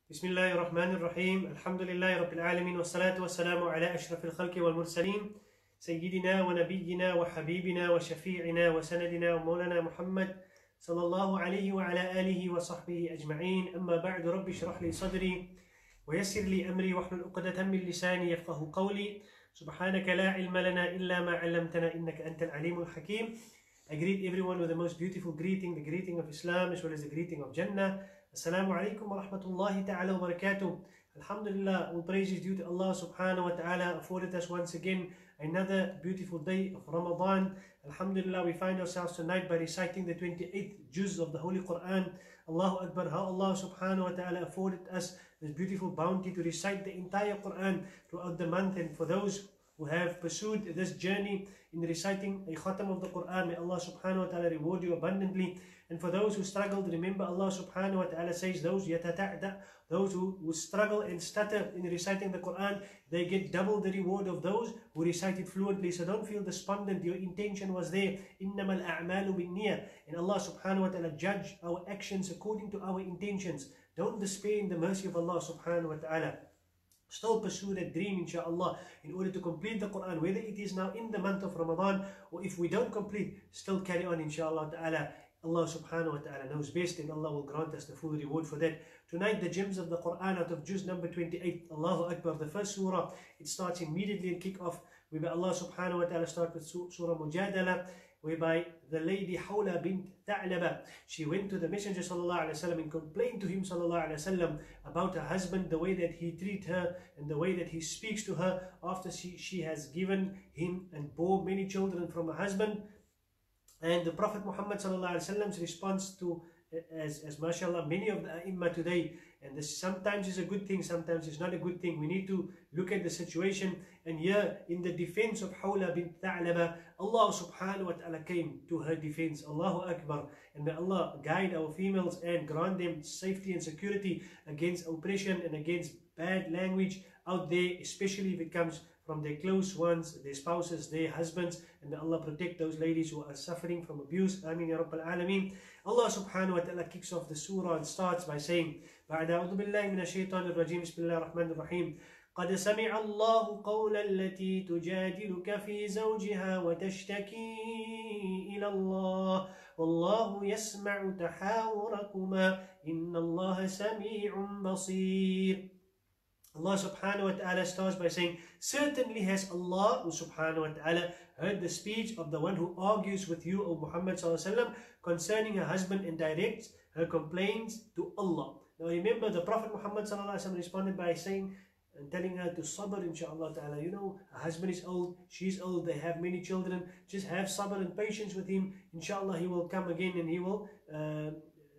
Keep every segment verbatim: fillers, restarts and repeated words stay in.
بسم الله الرحمن الرحيم الحمد لله رب العالمين والصلاة والسلام على أشرف الخلق والمرسلين سيدنا ونبينا وحبيبنا وشفيعنا وسندنا ومولانا محمد صلى الله عليه وعلى آله وصحبه أجمعين. أما بعد، رب اشرح لي صدري ويسر لي أمري واحلل عقدة من لساني يفقه قولي. سبحانك لا علم لنا إلا ما علمتنا إنك أنت العليم الحكيم. I greet everyone with the most beautiful greeting, the greeting of Islam as well as the greeting of Jannah. Assalamu alaikum wa rahmatullahi ta'ala wa barakatuh. Alhamdulillah, all praise is due to Allah subhanahu wa ta'ala, afforded us once again another beautiful day of Ramadan. Alhamdulillah, we find ourselves tonight by reciting the twenty-eighth juz of the Holy Quran. Allahu Akbar, how Allah subhanahu wa ta'ala afforded us this beautiful bounty to recite the entire Quran throughout the month. And for those who have pursued this journey in reciting a khatam of the Quran, may Allah subhanahu wa ta'ala reward you abundantly. And for those who struggled, remember Allah subhanahu wa ta'ala says those yatata'da, those who, who struggle and stutter in reciting the Quran, they get double the reward of those who recite it fluently. So don't feel despondent, your intention was there. Innamal a'malu binniyah. And Allah subhanahu wa ta'ala judge our actions according to our intentions. Don't despair in the mercy of Allah subhanahu wa ta'ala. Still pursue that dream, inshaAllah, in order to complete the Quran, whether it is now in the month of Ramadan or if we don't complete, still carry on, inshaAllah ta'ala. Allah subhanahu wa ta'ala knows best, and Allah will grant us the full reward for that. Tonight, the gems of the Quran out of juz number twenty-eight, Allahu Akbar, the first surah, it starts immediately and kick off, whereby Allah subhanahu wa ta'ala starts with Surah Mujadala, whereby the lady Hawla bint Tha'laba, she went to the Messenger sallallahu alaihi wasallam and complained to him sallallahu alaihi wasallam about her husband, the way that he treats her and the way that he speaks to her after she, she has given him and bore many children from her husband. And the Prophet Muhammad sallallahu alaihi wasallam's response to, as, as mashallah, many of the ai today, and this sometimes is a good thing, sometimes it's not a good thing. We need to look at the situation. And here, in the defense of Hawla bint Tha'laba, Allah subhanahu wa ta'ala came to her defense. Allahu Akbar. And may Allah guide our females and grant them safety and security against oppression and against bad language out there, especially if it comes from their close ones, their spouses, their husbands. And may Allah protect those ladies who are suffering from abuse. Ameen ya Rabbal Alameen. Allah subhanahu wa ta'ala kicks off the surah and starts by saying, بعد أعوذ بالله من الشيطان الرجيم بسم الله الرحمن الرحيم قد سمع الله قول التي تجادلك في زوجها وتشتكي إلى الله والله يسمع تحاوركما إن الله سميع بصير. Allah subhanahu wa ta'ala starts by saying, certainly has Allah subhanahu wa ta'ala heard the speech of the one who argues with you, O Muhammad sallallahu alaihi wasallam, concerning her husband and directs her complaints to Allah. Now remember, the Prophet Muhammad sallallahu alaihi wasallam responded by saying and telling her to sabr, inshaAllah ta'ala. You know, her husband is old, she's old, they have many children. Just have sabr and patience with him. Inshallah, he will come again and he will uh,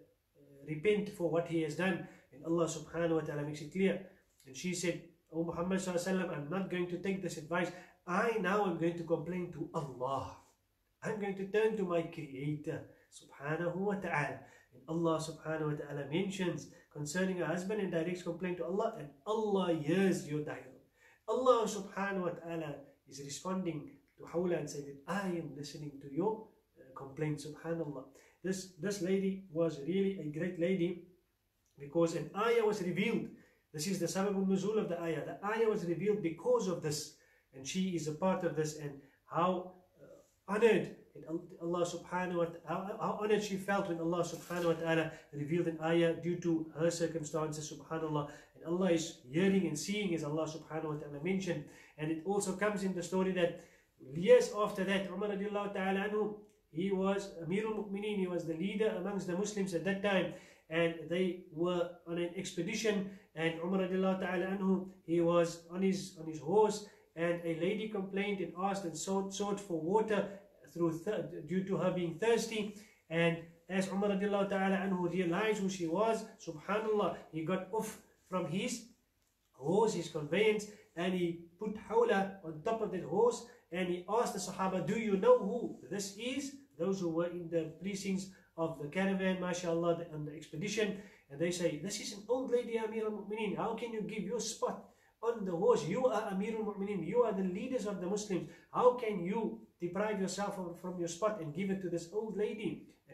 repent for what he has done. And Allah subhanahu wa ta'ala makes it clear. And she said, O Muhammad sallallahu alaihi wasallam, I'm not going to take this advice. I now am going to complain to Allah. I'm going to turn to my Creator subhanahu wa ta'ala. And Allah subhanahu wa ta'ala mentions concerning her husband and directs complaint to Allah, and Allah hears your dialogue. Allah subhanahu wa ta'ala is responding to Hawla and saying that I am listening to your uh, complaint, subhanallah. This, this lady was really a great lady because an ayah was revealed. This is the sabab al-nuzul of the ayah. The ayah was revealed because of this, and she is a part of this. And how uh, honored Allah subhanahu wa ta'ala, how, how honored she felt when Allah subhanahu wa ta'ala revealed an ayah due to her circumstances, subhanallah. And Allah is hearing and seeing, as Allah subhanahu wa ta'ala mentioned. And it also comes in the story that years after that, Umar radiallahu ta'ala anhu, he was Amirul Mu'mineen, he was the leader amongst the Muslims at that time. And they were on an expedition, and Umar radiallahu ta'ala anhu, he was on his, on his horse, and a lady complained and asked and sought, sought for water through th due to her being thirsty. And as Umar radiallahu ta'ala anhu realized who she was, subhanallah, he got off from his horse, his conveyance, and he put Hawla on top of that horse, and he asked the Sahaba, do you know who this is? Those who were in the precincts of the caravan, mashallah, on the expedition. And they say, this is an old lady, Amir al-Mu'mineen. How can you give your spot on the horse? You are Amir al-Mu'mineen. You are the leaders of the Muslims. How can you deprive yourself from, from your spot and give it to this old lady? And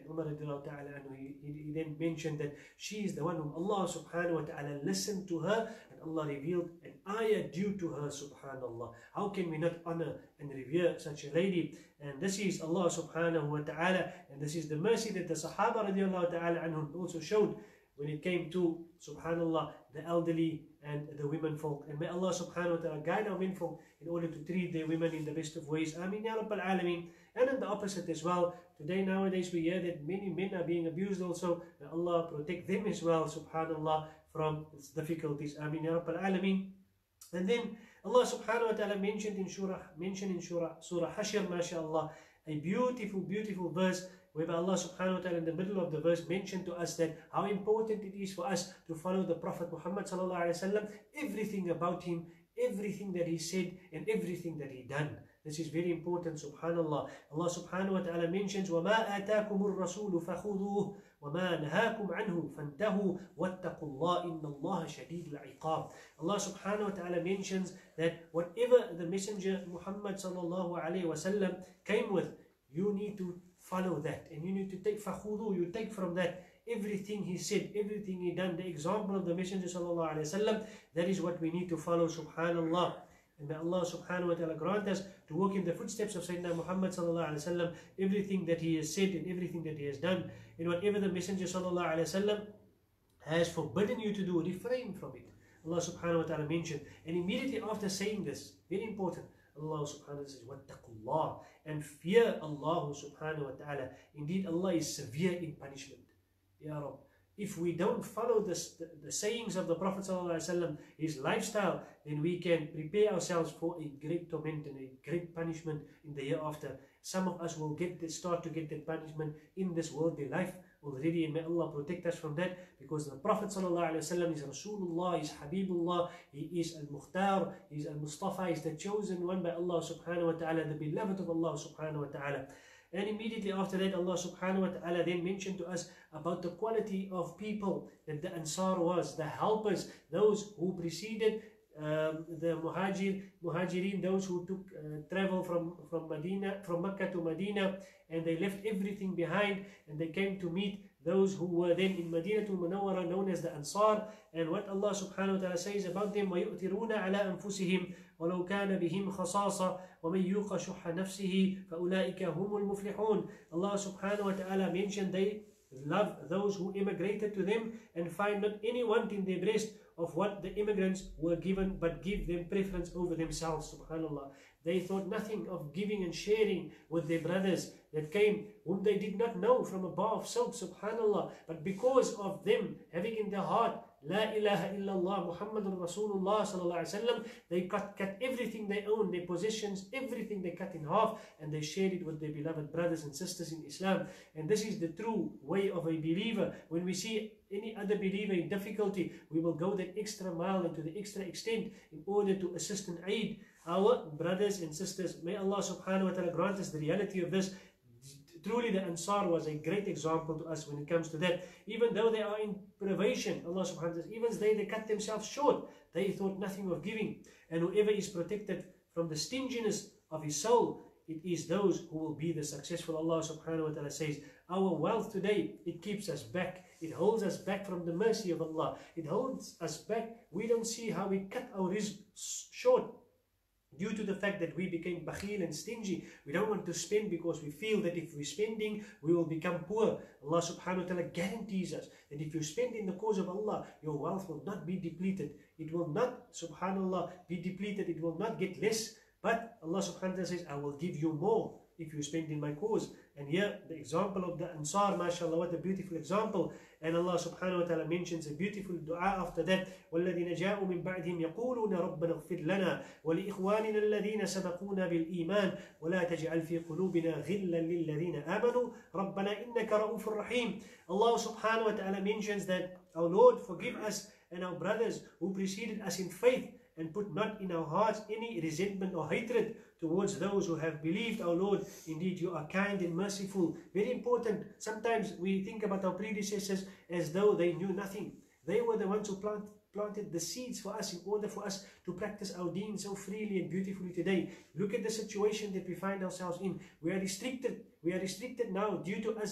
And Umar radiallahu ta'ala anhu, he, he, he then mentioned that she is the one whom Allah subhanahu wa ta'ala listened to her, and Allah revealed an ayah due to her, subhanallah. How can we not honor and revere such a lady? And this is Allah subhanahu wa ta'ala, and this is the mercy that the Sahaba radiallahu ta'ala anhum also showed when it came to, subhanallah, the elderly and the women folk. And may Allah subhanahu wa ta'ala guide our men folk in order to treat their women in the best of ways. Ameen ya Rabbal Alameen. And in the opposite as well. Today, nowadays, we hear that many men are being abused also. May Allah protect them as well, subhanallah, from its difficulties. Ameen ya Rabbal Alameen. And then Allah subhanahu wa ta'ala mentioned in Surah, mentioned in Surah, Surah Hashr, mashallah, a beautiful, beautiful verse, whereby Allah subhanahu wa ta'ala in the middle of the verse mentioned to us that how important it is for us to follow the Prophet Muhammad sallallahu alaihi wasallam, everything about him, everything that he said and everything that he done. This is very important, subhanallah. Allah subhanahu wa ta'ala mentions, وَمَا آتَاكُمُ الرَّسُولُ فَخُذُوهُ وَمَا نَهَاكُمْ عَنْهُ فَانْتَهُوا وَاتَّقُوا اللَّهَ إِنَّ اللَّهَ شَدِيدُ الْعِقَابِ. Allah subhanahu wa ta'ala mentions that whatever the Messenger Muhammad sallallahu alayhi wa sallam came with, you need to follow that, and you need to take فَخُذُوهُ, you take from that everything he said, everything he done, the example of the Messenger sallallahu alayhi wa sallam, that is what we need to follow, subhanallah. And may Allah subhanahu wa ta'ala grant us to walk in the footsteps of Sayyidina Muhammad sallallahu alayhi wa sallam, everything that he has said and everything that he has done, and whatever the Messenger sallallahu alayhi wa sallam has forbidden you to do, refrain from it. Allah subhanahu wa ta'ala mentioned, and immediately after saying this, very important, Allah subhanahu wa ta'ala says, وَاتَّقُوا, and fear Allah subhanahu wa ta'ala. Indeed, Allah is severe in punishment. Ya Rabb, if we don't follow this, the, the sayings of the Prophet ﷺ, his lifestyle, then we can prepare ourselves for a great torment and a great punishment in the hereafter. Some of us will get this, start to get that punishment in this worldly life already, and may Allah protect us from that, because the Prophet ﷺ is Rasulullah, is Habibullah, he is Al-Mukhtar, he is Al-Mustafa, he is the chosen one by Allah subhanahu wa ta'ala, the beloved of Allah subhanahu wa ta'ala. And immediately after that, Allah subhanahu wa ta'ala then mentioned to us about the quality of people that the Ansar was, the helpers, those who preceded um, the Muhajir, Muhajirin, those who took uh, travel from, from Medina, from Mecca to Medina, and they left everything behind, and they came to meet those who were then in Medina to Munawwara, known as the Ansar. And what Allah subhanahu wa ta'ala says about them, وَيُؤْثِرُونَ عَلَىٰ أَنفُسِهِمْ وَلَوْ كَانَ بِهِمْ خَصَاصَةٌ وَمَنْ يُوقَ شُحَّ نَفْسِهِ فَأُولَٰئِكَ هُمُ الْمُفْلِحُونَ. Allah subhanahu wa ta'ala mentioned they love those who immigrated to them and find not any want in their breast of what the immigrants were given, but give them preference over themselves, subhanallah. They thought nothing of giving and sharing with their brothers that came, whom they did not know, from a bar of soap, subhanallah. But because of them having in their heart, La ilaha illallah Muhammadur Rasulullah sallallahu alaihi wasallam, they cut, cut everything they own, their possessions, everything they cut in half, and they shared it with their beloved brothers and sisters in Islam. And this is the true way of a believer. When we see any other believer in difficulty, we will go that extra mile and to the extra extent in order to assist and aid our brothers and sisters. May Allah subhanahu wa ta'ala grant us the reality of this. Truly the Ansar was a great example to us when it comes to that. Even though they are in privation, Allah subhanahu wa ta'ala, even they, they cut themselves short, they thought nothing of giving. And whoever is protected from the stinginess of his soul, it is those who will be the successful. Allah subhanahu wa ta'ala says, our wealth today, it keeps us back. It holds us back from the mercy of Allah. It holds us back. We don't see how we cut our rizq short due to the fact that we became bakhil and stingy. We don't want to spend because we feel that if we're spending, we will become poor. Allah subhanahu wa ta'ala guarantees us that if you spend in the cause of Allah, your wealth will not be depleted. It will not, subhanallah, be depleted. It will not get less. But Allah subhanahu wa ta'ala says, I will give you more if you spend in my cause. And here, the example of the Ansar, mashallah, what a beautiful example. And Allah subhanahu wa ta'ala mentions a beautiful dua after that. وَالَّذِينَ جَاءُوا مِن بَعْدِهِمْ يَقُولُونَ رَبَّنَا اغْفِرْ لَنَا وَلِإِخْوَانِنَا الَّذِينَ سَبَقُونَا بِالْإِيمَانِ وَلَا تَجْعَلْ فِي قُلُوبِنَا غِلًّا لِلَّذِينَ آمَنُوا رَبَّنَا إِنَّكَ رَءُوفٌ رَحِيمٌ. Allah subhanahu wa ta'ala mentions that, our Lord, forgive us and our brothers who preceded us in faith, and put not in our hearts any resentment or hatred towards those who have believed, our Lord. Indeed, you are kind and merciful. Very important. Sometimes we think about our predecessors as though they knew nothing. They were the ones who plant, planted the seeds for us in order for us to practice our deen so freely and beautifully today. Look at the situation that we find ourselves in. We are restricted. We are restricted now due to us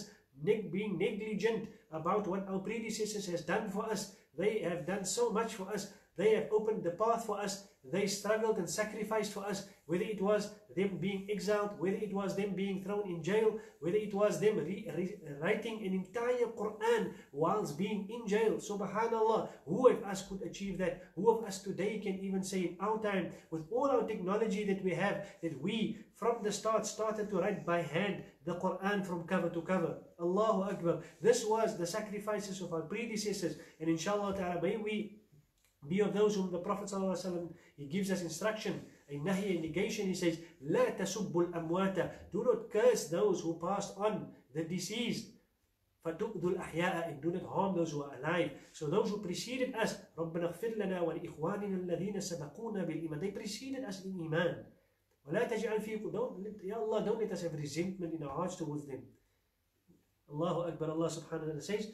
neg being negligent about what our predecessors has done for us. They have done so much for us. They have opened the path for us. They struggled and sacrificed for us, whether it was them being exiled, whether it was them being thrown in jail, whether it was them re re writing an entire Quran whilst being in jail. Subhanallah, who of us could achieve that? Who of us today can even say in our time, with all our technology that we have, that we from the start started to write by hand the Quran from cover to cover? Allahu Akbar. This was the sacrifices of our predecessors, and inshallah ta'ala, may we be of those whom the Prophet ﷺ, he gives us instruction, a nahi, a negation. He says, لا تسبوا الأموات, do not curse those who passed on, the deceased. فَتُؤْذُوا الْأَحْيَاءَ, and do not harm those who are alive. So those who preceded us, رَبَّنَا اغْفِرْ لَنَا وَلِإِخْوَانِنَا الَّذِينَ سَبَقُونَا بِالْإِيمَانِ, they preceded us in iman. وَلَا تَجْعَلْ فِي, don't let, Ya Allah, don't let us have resentment in our hearts towards them. Allahu Akbar. Allah subhanahu wa ta'ala says,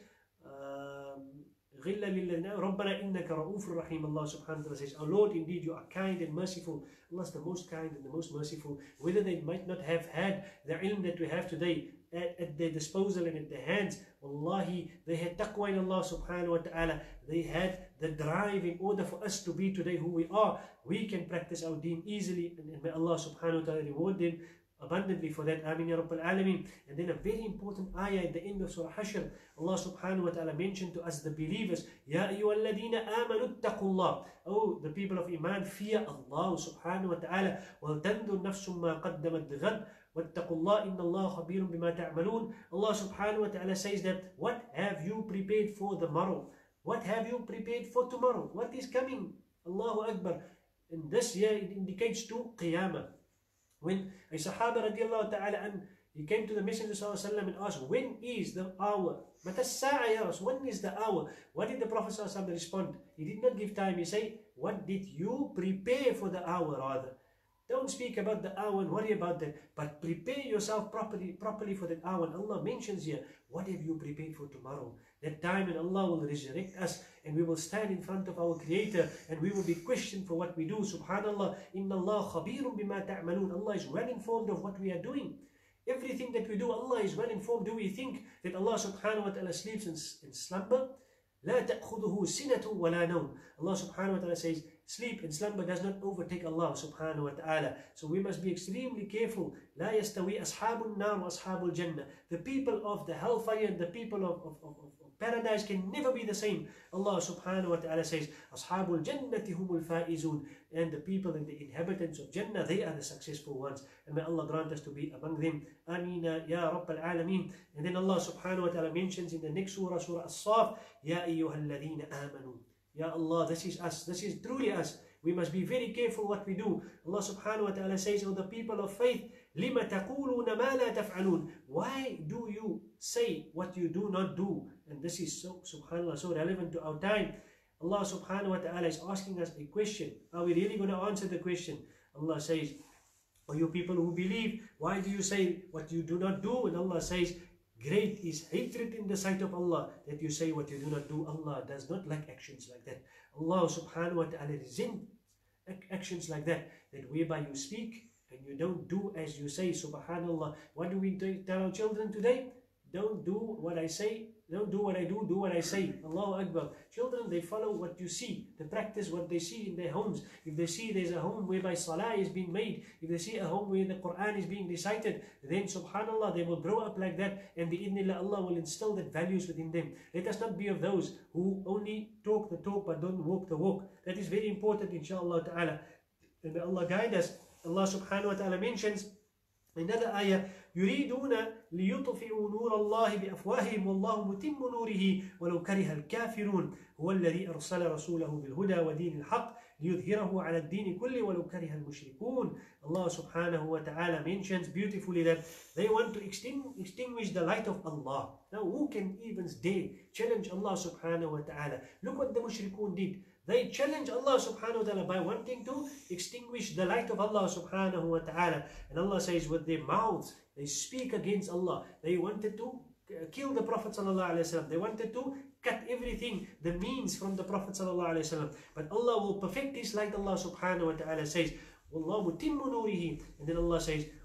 غِلَّ لِلَّذِينَ رَبَّنَا إِنَّكَ رَؤُوفٌ رَحِيمٌ. Allah subhanahu wa ta'ala says, our Lord, indeed you are kind and merciful. Allah is the most kind and the most merciful. Whether they might not have had the ilm that we have today at, at their disposal and at their hands, wallahi, they had taqwa in Allah subhanahu wa ta'ala. They had the drive in order for us to be today who we are. We can practice our deen easily, and, and may Allah subhanahu wa ta'ala reward them abundantly for that. Amin ya Rabbal Alameen. And then a very important ayah at the end of Surah Hashr, Allah subhanahu wa ta'ala mentioned to us the believers, Ya ayyuhalladhina amanu ittaqullah. Oh, the people of Iman, fear Allah subhanahu wa ta'ala. وَلْتَنْظُرْ نَفْسٌ مَا قَدَّمَتْ لِغَدٍ وَاتَّقُوا اللَّهَ إِنَّ اللَّهَ خَبِيرٌ بِمَا تَعْمَلُونَ. Allah subhanahu wa ta'ala says that, what have you prepared for the morrow? What have you prepared for tomorrow? What is coming? Allahu Akbar. And this year it indicates to Qiyamah. When a Sahaba radiallahu ta'ala an, he came to the Messenger sallallahu alaihi wasallam and asked, when is the hour? Mata as-sa'a ya Rasul, when is the hour? What did the Prophet sallallahu alaihi wasallam respond? He did not give time. He said, what did you prepare for the hour rather? Don't speak about the hour and worry about that, but prepare yourself properly, properly for that hour. And Allah mentions here, what have you prepared for tomorrow? That time when Allah will resurrect us and we will stand in front of our Creator and we will be questioned for what we do. Subhanallah, Inna Allah khabirun bima ta'malun. Allah is well informed of what we are doing. Everything that we do, Allah is well informed. Do we think that Allah subhanahu wa ta'ala sleeps in, in slumber? لا تأخذه سنة ولا نوم. Allah subhanahu wa ta'ala says, sleep and slumber does not overtake Allah subhanahu wa ta'ala. So we must be extremely careful. لا يستوي أصحاب النار وأصحاب الجنة. The people of the hellfire and the people of, of, of, of paradise can never be the same. Allah subhanahu wa ta'ala says, أصحاب الجنة هم الفائزون. And the people and the inhabitants of Jannah, they are the successful ones. And may Allah grant us to be among them. Ameen ya Rabbal Alameen. And then Allah subhanahu wa ta'ala mentions in the next surah, Surah As-Saf, Ya ayyuhalladhina amanu. Ya Allah, this is us. This is truly us. We must be very careful what we do. Allah subhanahu wa ta'ala says, O the people of faith, لِمَ تَقُولُونَ مَا لَا تَفْعَلُونَ. Why do you say what you do not do? And this is so, subhanAllah, so relevant to our time. Allah subhanahu wa ta'ala is asking us a question. Are we really going to answer the question? Allah says, O you people who believe, why do you say what you do not do? And Allah says, great is hatred in the sight of Allah that you say what you do not do. Allah does not like actions like that. Allah subhanahu wa ta'ala resents actions like that, that whereby you speak and you don't do as you say. Subhanallah. What do we tell our children today? Don't do what I say. Don't do what I do, do what I say. Allahu Akbar. Children, they follow what you see. They practice what they see in their homes. If they see there's a home whereby salah is being made, if they see a home where the Quran is being recited, then subhanallah, they will grow up like that, and bi'idhnillah, Allah will instill that values within them. Let us not be of those who only talk the talk but don't walk the walk. That is very important, inshallah ta'ala. And may Allah guide us. Allah subhanahu wa ta'ala mentions another ayah, يريدون ليطفئوا نور الله بأفواههم والله متم نوره ولو كره الكافرون هو الذي أرسل رسوله بالهدى ودين الحق ليظهره على الدين كله ولو كره المشركون. Allah subhanahu wa ta'ala mentions beautifully that they want to extinguish the light of Allah. Now who can even dare challenge Allah subhanahu wa ta'ala? Look what the mushrikun did. They challenge Allah subhanahu wa ta'ala by wanting to extinguish the light of Allah subhanahu wa ta'ala. And Allah says with their mouths, they speak against Allah. They wanted to kill the Prophet sallallahu alaihi wasallam. They wanted to cut everything, the means from the Prophet sallallahu alaihi wasallam. But Allah will perfect His light, Allah subhanahu wa ta'ala says, وَاللَّهُ مُتِمُّ نُورِهِ. And then Allah says,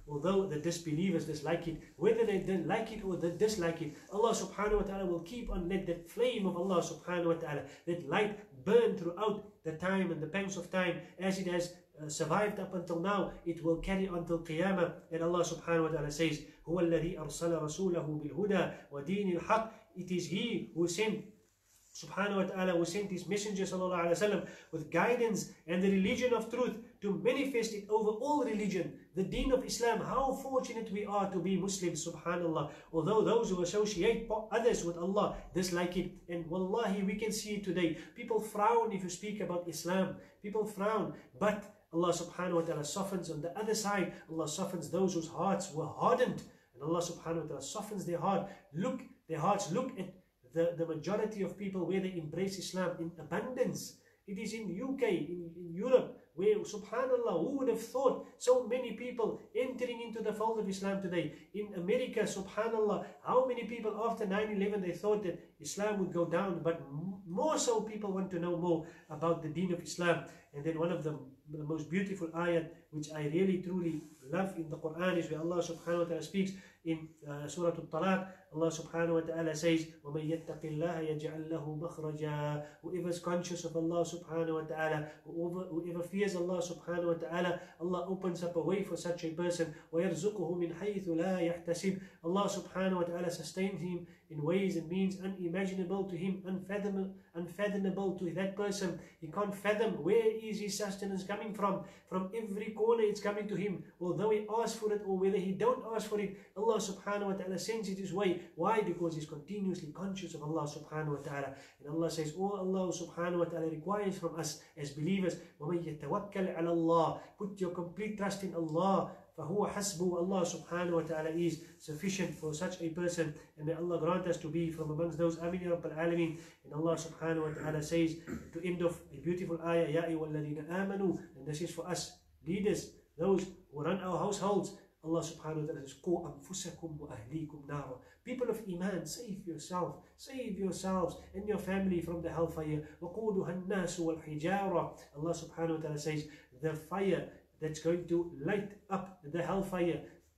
although the disbelievers dislike it, whether they don't like it or they dislike it, Allah subhanahu wa ta'ala will keep on let that flame of Allah subhanahu wa ta'ala, that light burn throughout the time and the pangs of time, as it has uh, survived up until now. It will carry on till Qiyamah. And Allah subhanahu wa ta'ala says, هُوَ الَّذِي أَرْسَلَ رَسُولَهُ بِالْهُدَى وَدِينِ الْحَقِّ. It is He who sent subhanahu wa ta'ala, who sent His messenger sallallahu alayhi wa sallam with guidance and the religion of truth to manifest it over all religion, the deen of Islam. How fortunate we are to be Muslims, subhanallah. Although those who associate others with Allah dislike it, and wallahi we can see it today. People frown if you speak about Islam. People frown, but Allah subhanahu wa ta'ala softens on the other side. Allah softens those whose hearts were hardened, and Allah subhanahu wa ta'ala softens their heart. Look, their hearts look at The, the majority of people where they embrace Islam in abundance. It is in U K, in, in Europe, where subhanallah, who would have thought so many people entering into the fold of Islam today. In America, subhanallah, how many people after nine eleven they thought that Islam would go down, but more so people want to know more about the deen of Islam. And then one of the, the most beautiful ayat which I really truly love in the Quran is where Allah subhanahu wa ta'ala speaks in uh, Surah Al-Talaq. Allah subhanahu wa ta'ala says, وَمَنْ يَتَّقِ اللَّهَ يَجْعَلْ لَهُ مَخْرَجًا. Whoever is conscious of Allah subhanahu wa ta'ala, whoever, whoever fears Allah subhanahu wa ta'ala, Allah opens up a way for such a person. وَيَرْزُقُهُ مِنْ حَيْثُ لَا يَحْتَسِبْ. Allah subhanahu wa ta'ala sustains him in ways and means unimaginable to him, unfathomable, unfathomable to that person. He can't fathom where is his sustenance coming from. From every corner it's coming to him, although he asks for it or whether he don't ask for it. Allah subhanahu wa ta'ala sends it his way. Why? Because he's continuously conscious of Allah subhanahu wa ta'ala. And Allah says, oh, Allah subhanahu wa ta'ala requires from us as believers, وَمَنْ يَتَوَكَّلْ عَلَى اللَّهِ. Put your complete trust in Allah. فَهُوَ حَسْبُهُ. Allah subhanahu wa ta'ala is sufficient for such a person. And may Allah grant us to be from amongst those. Amin ya Rabbal Alameen. And Allah subhanahu wa ta'ala says, to end off a beautiful ayah, Ya ayyuhalladhina amanu. And this is for us leaders, those who run our households. Allah subhanahu wa ta'ala says, قُوا أَنفُسَكُمْ وَأَهْلِيكُمْ نَارًا. People of Iman, save yourself, save yourselves and your family from the hellfire. وَقُودُهَا النَّاسُ وَالْحِجَارَةُ. Allah subhanahu wa ta'ala says, the fire that's going to light up the hellfire,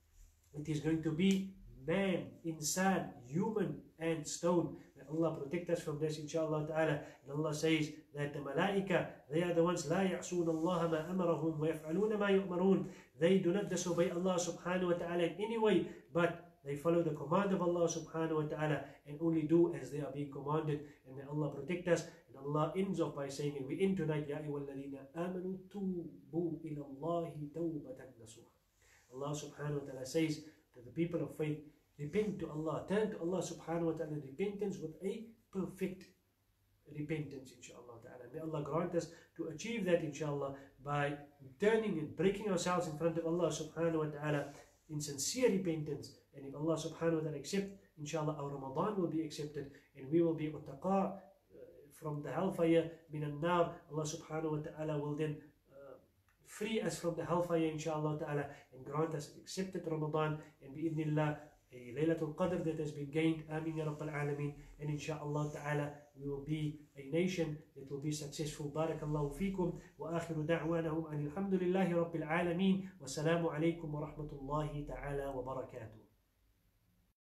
it is going to be man, insan, human and stone. May Allah protect us from this, inshallah ta'ala. And Allah says that the malaika, they are the ones, لَا يَعْصُونَ اللَّهَ مَا أَمَرَهُمْ وَيَفْعَلُونَ مَا يُؤْمَرُونَ. They do not disobey Allah subhanahu wa ta'ala in any way, but they follow the command of Allah subhanahu wa ta'ala and only do as they are being commanded. And may Allah protect us. And Allah ends off by saying, and we end tonight, Ya ayyuhalladhina amanu tubu ila Allahi tawbatan nasuha. Allah subhanahu wa ta'ala says to the people of faith, repent to Allah, turn to Allah subhanahu wa ta'ala, repentance with a perfect repentance, inshallah ta'ala. May Allah grant us to achieve that, inshallah, by turning and breaking ourselves in front of Allah subhanahu wa ta'ala in sincere repentance. And if Allah subhanahu wa ta'ala accept, inshallah, our Ramadan will be accepted and we will be utaqa from the hellfire, min an-nar. Allah subhanahu wa ta'ala will then uh, free us from the hellfire, inshallah ta'ala, and grant us accepted Ramadan, and bi-idhnillah, a Laylatul Qadr that has been gained. Amin ya Rabbal Alameen. And inshallah ta'ala, we will be a nation that will be successful. Barakallahu feekum. Wa akhiru da'wanahum an alhamdulillahi Rabbil Alameen. Wa salamu alaykum wa rahmatullahi ta'ala wa barakatuh.